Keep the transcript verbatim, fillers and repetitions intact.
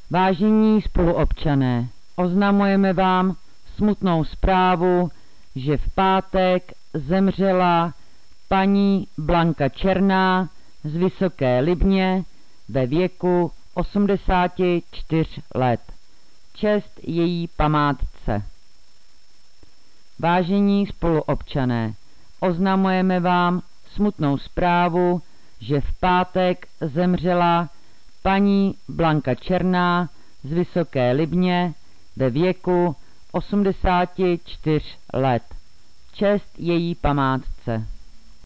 Vážení spoluobčané, oznamujeme vám smutnou zprávu, že v pátek zemřela paní Blanka Černá z Vysoké Libně ve věku osmdesáti čtyř let. Čest její památce. Vážení spoluobčané, oznamujeme vám smutnou zprávu, že v pátek zemřela paní Blanka Černá z Vysoké Libně ve věku osmdesáti čtyř let. Čest její památce.